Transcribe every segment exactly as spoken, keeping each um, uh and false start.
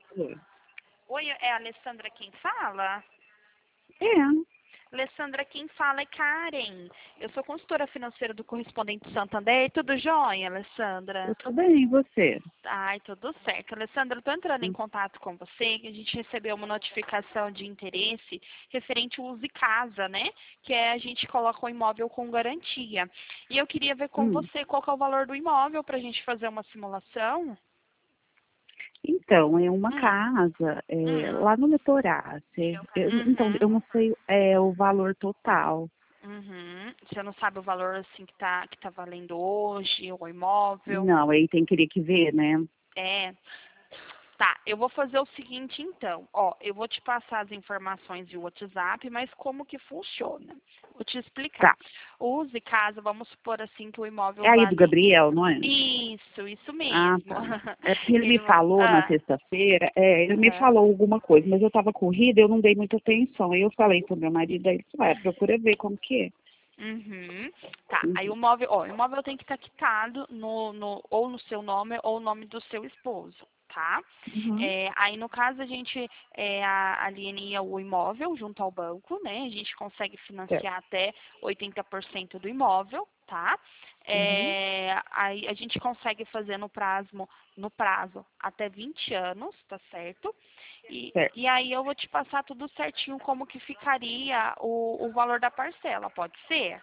É. Oi, é a Alessandra quem fala? É, Alessandra, quem fala é Karen. Eu sou consultora financeira do Correspondente Santander. Tudo jóia, Alessandra? eu tô bem, e você? Ai, tudo certo. Alessandra, eu estou entrando em Hum, contato com você, que a gente recebeu uma notificação de interesse referente ao uso de casa, né? Que é a gente coloca o imóvel com garantia. E eu queria ver com hum. você qual que é o valor do imóvel para a gente fazer uma simulação. Então, é uma Hum, casa é, hum, lá no litoral. Eu, então, uhum. eu não sei é, o valor total. Uhum. Você não sabe o valor assim que tá, que tá valendo hoje, o imóvel? Não, aí tem que que ver, né? É. Tá, eu vou fazer o seguinte então. Ó, eu vou te passar as informações de WhatsApp, mas como que funciona? Vou te explicar. Tá. Use caso, vamos supor assim que o imóvel É aí do vale. Gabriel, não é? Isso, isso Ah, mesmo. tá. É porque ele me Ele va- falou na ah, sexta-feira, é, ele me aham. falou alguma coisa, mas eu estava corrida, eu não dei muita atenção. Aí eu falei pro meu marido, aí ele falou, ah, procura ver como que é. Uhum. Tá, aí Uhum. o imóvel, ó, o imóvel tem que estar quitado no, no, ou no seu nome ou no nome do seu esposo, tá? Uhum. É, aí no caso a gente é, a- alienaria o imóvel junto ao banco, né? A gente consegue Certo. financiar até oitenta por cento do imóvel, tá? Uhum. É, aí a gente consegue fazer no prazo, no prazo até vinte anos, tá certo? E, Certo. e aí eu vou te passar tudo certinho como que ficaria o, o valor da parcela, pode ser?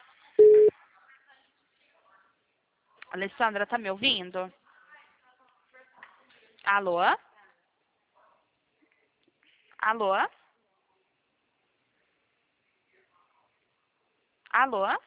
Alessandra, tá me ouvindo? Alô? Alô? Alô?